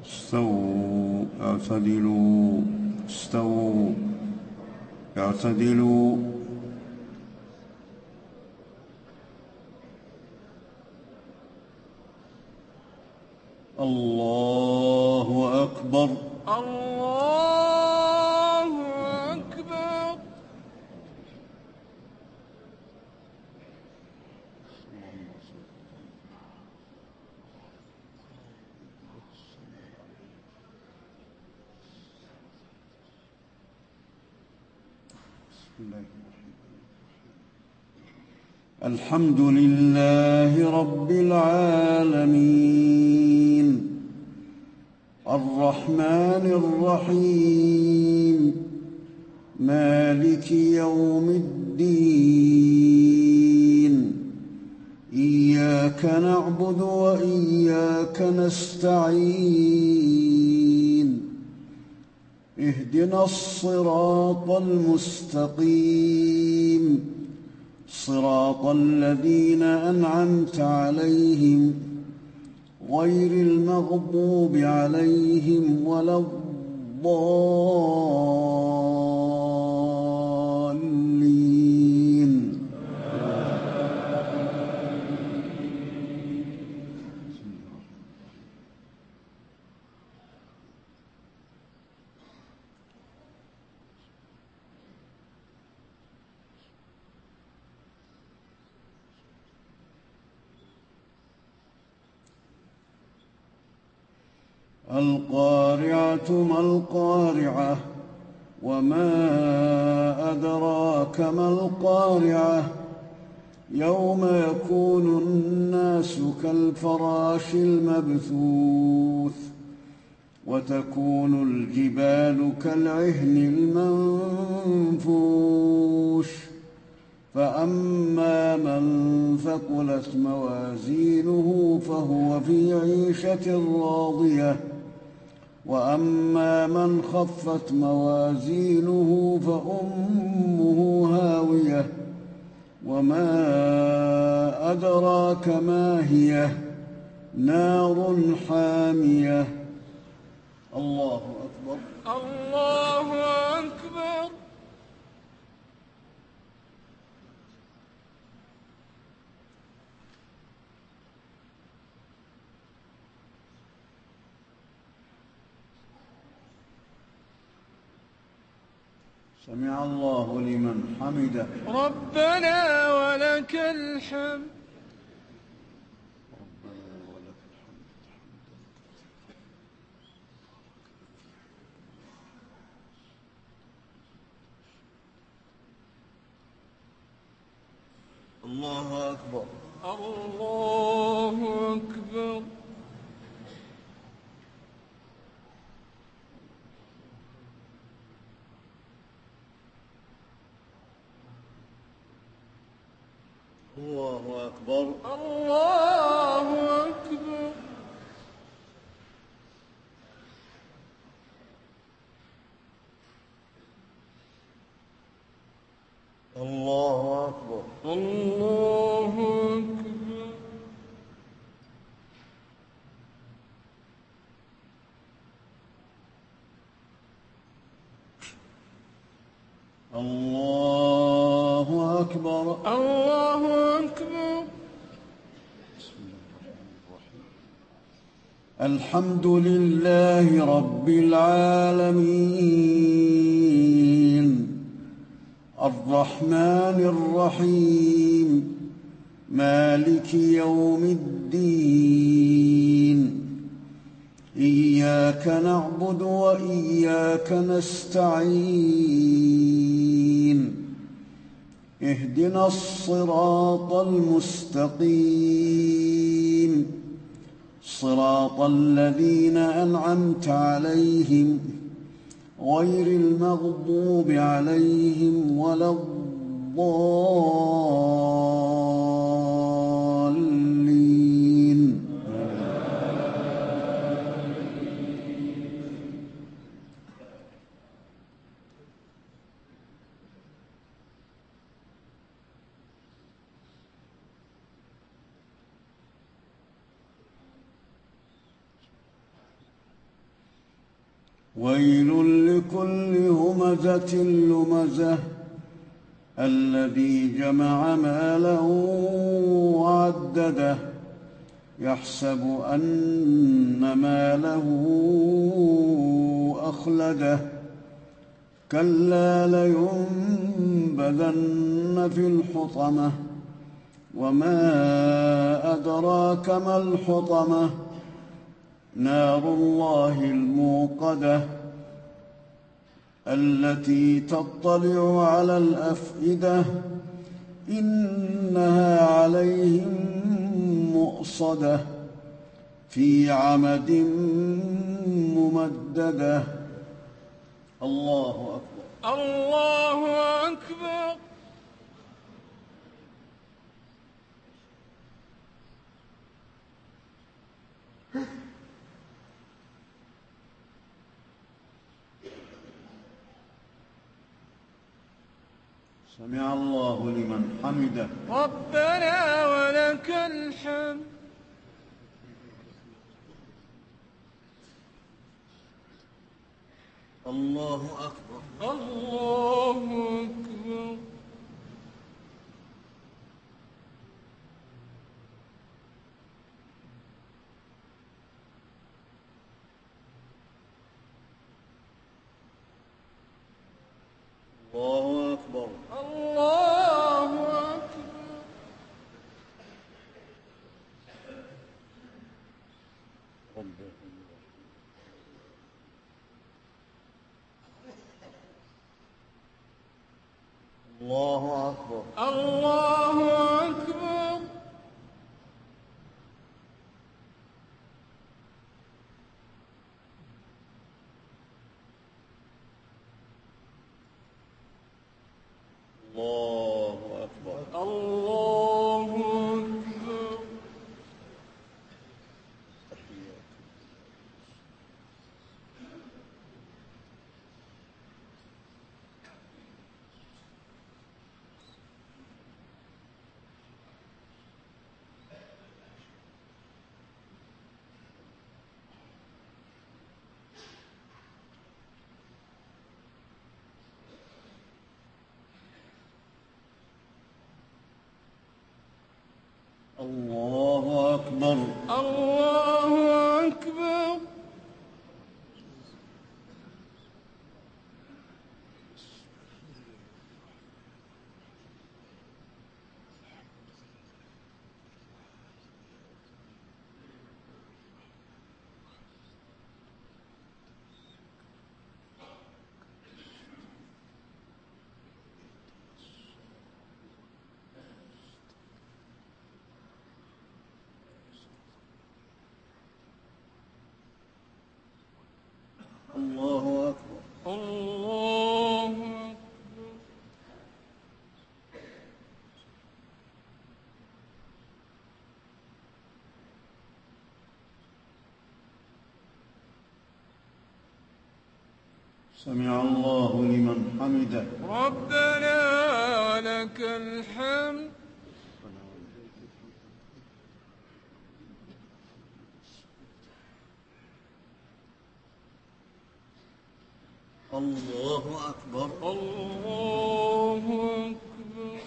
استووا اعتدلوا استووا اعتدلوا. الله أكبر الله أكبر. الحمد لله رب العالمين الرحمن الرحيم مالك يوم الدين إياك نعبد وإياك نستعين اهدنا الصراط المستقيم صراط الذين أنعمت عليهم غير المغضوب عليهم ولا الضالين. القارعة ما القارعة وما أدراك ما القارعة يوم يكون الناس كالفراش المبثوث وتكون الجبال كالعهن المنفوش فأما من ثقلت موازينه فهو في عيشة راضية وأما من خفت موازينه فأمه هاوية وما أدراك ما هي نار حامية. الله أكبر الله أكبر. سمع الله لمن حمده. ربنا ولك الحمد. الله أكبر الله أكبر. الله أكبر الله أكبر. الله أكبر الله أكبر. الله أكبر. الله أكبر. الحمد لله رب العالمين الرحمن الرحيم مالك يوم الدين إياك نعبد وإياك نستعين اهدنا الصراط المستقيم صراط الذين أنعمت عليهم غير المغضوب عليهم ولا الضالين. ويل لكل همزة لمزة الذي جمع ماله وعدده يحسب أن ماله أخلده كلا لينبذن في الحطمة وما أدراك ما الحطمة نار الله الموقدة التي تطلع على الأفئدة إنها عليهم مؤصدة في عمد ممددة. الله أكبر. الله أكبر. سمع الله لمن حمده. ربنا ولك الحمد. الله أكبر. الله أكبر. الله أكبر. الله أكبر. الله أكبر. الله أكبر. الله أكبر. الله أكبر. الله أكبر. الله أكبر. الله أكبر. الله أكبر. سمع الله لمن حمده. ربنا ولك الحمد. الله أكبر. الله أكبر.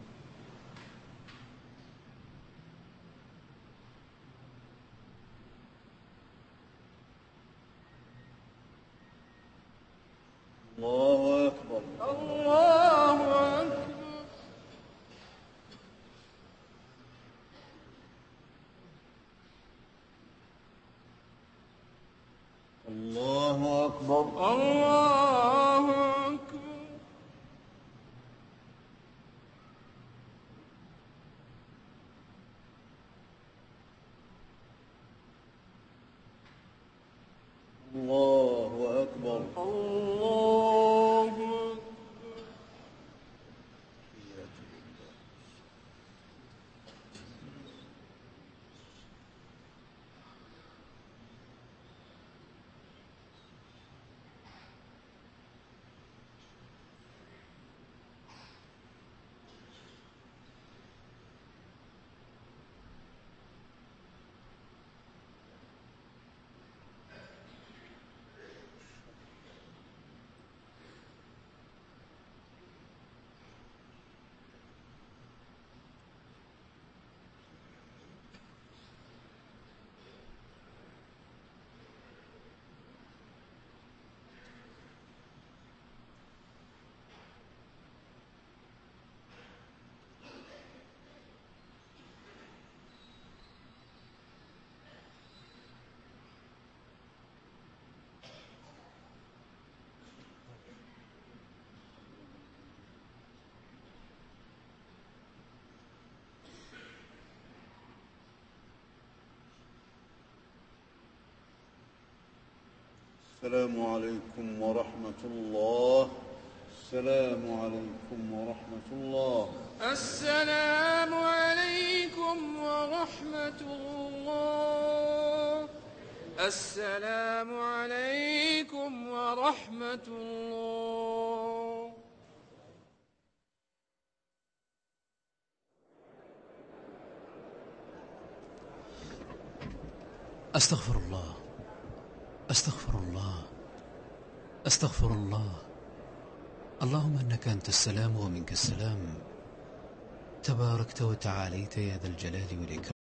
الله أكبر. الله أكبر. الله أكبر. الله أكبر. الله أكبر. الله أكبر. السلام عليكم ورحمة الله. السلام عليكم ورحمة الله. السلام عليكم ورحمة الله. السلام عليكم ورحمة الله. أستغفر الله، أستغفر الله، أستغفر الله. اللهم إنك أنت السلام ومنك السلام، تباركت وتعاليت يا ذا الجلال والإكرام.